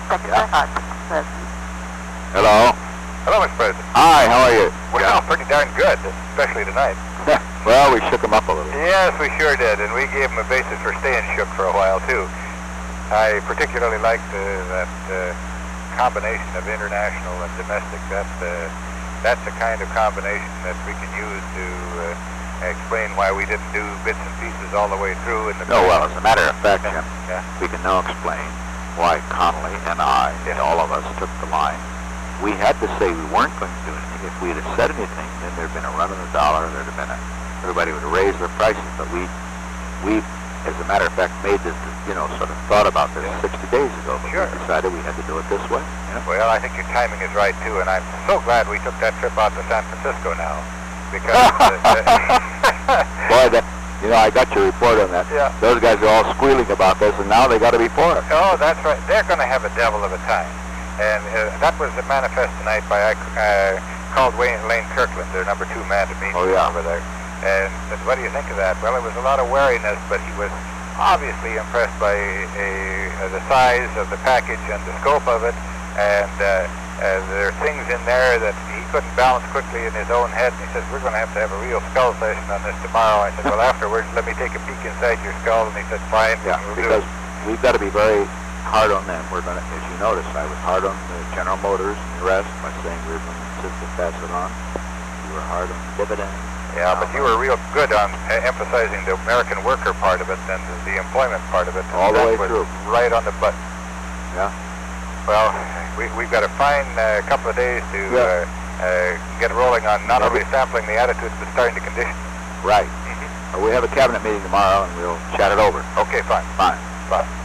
Hello. Hello, Mr. President. Hi, how are you? Well, pretty darn good, especially tonight. Well, we shook him up a little. Yes, we sure did, and we gave him a basis for staying shook for a while, too. I particularly liked that combination of international and domestic. That's the kind of combination that we can use to explain why we didn't do bits and pieces all the way through. No, well, as a matter of fact, Jim, we can now explain why Connolly and I, and all of us, took the line. We had to say we weren't going to do anything. If we had said anything, then there'd been a run on the dollar, there'd have been everybody would have raised their prices. But we, as a matter of fact, made this, sort of thought about this 60 days ago. But we decided we had to do it this way. Well, I think your timing is right, too, and I'm so glad we took that trip out to San Francisco now. Because, boy, I got your report on that. Yeah. Those guys are all squealing about this, and now they got to be for it. Oh, that's right. They're going to have a devil of a time. And that was the manifest tonight by, I called Lane Kirkland, their number 2 man to meet over there. And said, what do you think of that? Well, it was a lot of wariness, but he was obviously impressed by the size of the package and the scope of it. And there are things in there that he couldn't balance quickly in his own head. And he says, we're going to have a real skull session on this tomorrow. I said, well, afterwards, let me take a peek inside your skull. And he said, fine. Yeah, because we've got to be very hard on them. We're going to, as you noticed, I was hard on the General Motors and the rest by saying we were going to insist to pass it on. You were hard on the dividends. Yeah, but you were real good on emphasizing the American worker part of it and the employment part of it. All the way through. Right on the button. Yeah. Well, we've got a fine couple of days to get rolling on not only sampling the attitudes, but starting to condition. Right. We have a cabinet meeting tomorrow, and we'll chat it over. Okay, fine. Fine. Bye.